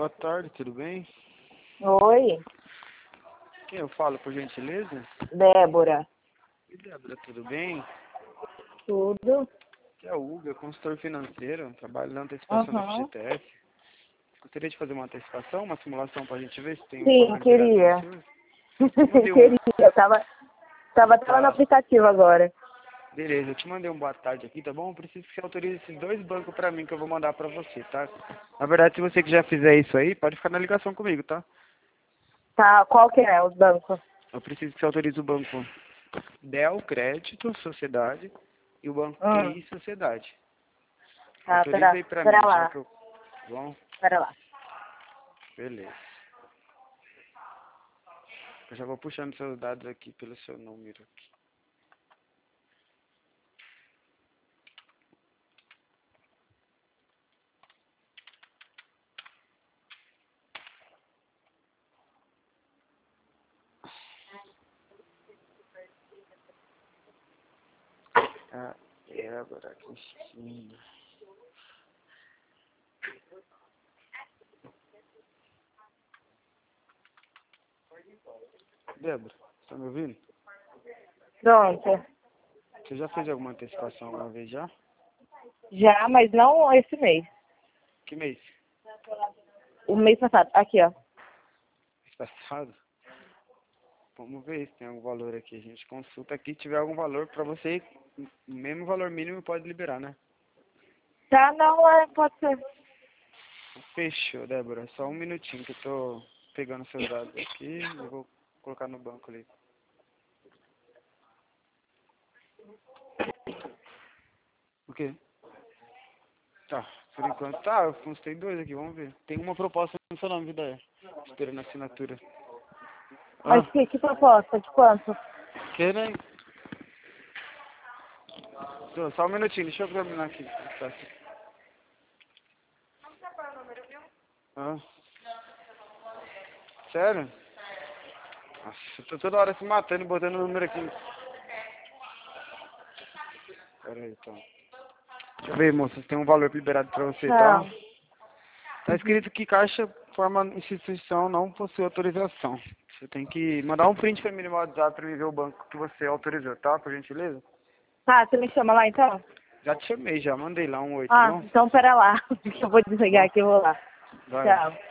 Boa tarde, tudo bem? Oi, Quem eu falo, por gentileza? Débora. E Débora, tudo bem? Tudo? Aqui é o Hugo, consultor financeiro, trabalho na antecipação da Uhum. FGTS. Gostaria de fazer uma antecipação, uma simulação para a gente ver se tem um Sim, valor liberado para queria. você hoje. Te mandei um... Queria. Tava até lá no Tá, aplicativo agora. beleza, eu te mandei um boa tarde aqui, tá bom? Eu preciso que você autorize esses dois bancos para mim que eu vou mandar para você, tá? Na verdade, se você que já fizer isso aí, pode ficar na ligação comigo, tá? Tá, qual que é os bancos? Eu preciso que você autorize o banco Del Crédito Sociedade e o banco Hum. QI Sociedade. Tá, Autoriza aí pra pera mim, já lá. que eu... Bom, Pera lá. beleza. Eu já vou puxando seus dados aqui pelo seu número aqui. Ah, Débora Cristina. Débora, você tá me ouvindo? Pronto. Você já fez alguma antecipação alguma vez já? Já, mas não esse mês. Que mês? O mês passado. Aqui, ó. Mês passado? Vamos ver se tem algum valor aqui. A gente consulta aqui, se tiver algum valor pra você, o mesmo valor mínimo pode liberar, né? Tá, não, pode ser. Fechou, Débora. Só um minutinho que eu tô pegando seus dados aqui e vou colocar no banco ali. O quê? Tá, por enquanto tá, eu consultei dois aqui, vamos ver. Tem uma proposta no seu nome, Vidaia. Esperando a assinatura. Mas Ah, que proposta? De quanto? que nem? Só um minutinho, deixa eu terminar aqui. Tá. Ah, sério? Nossa, eu tô toda hora se matando e botando o número aqui. Pera aí, então. Deixa eu ver, moça, se tem um valor liberado pra você, tá? Não. Tá escrito que caixa, forma, instituição não possui autorização. Você tem que mandar um print pra mim no WhatsApp pra mim ver o banco que você autorizou, tá? Por gentileza? Tá, você me chama lá então? Já te chamei, já mandei lá um oi, tá Ah, bom? então pera lá. Eu vou desligar Bom, aqui e vou lá. vai lá. Tchau.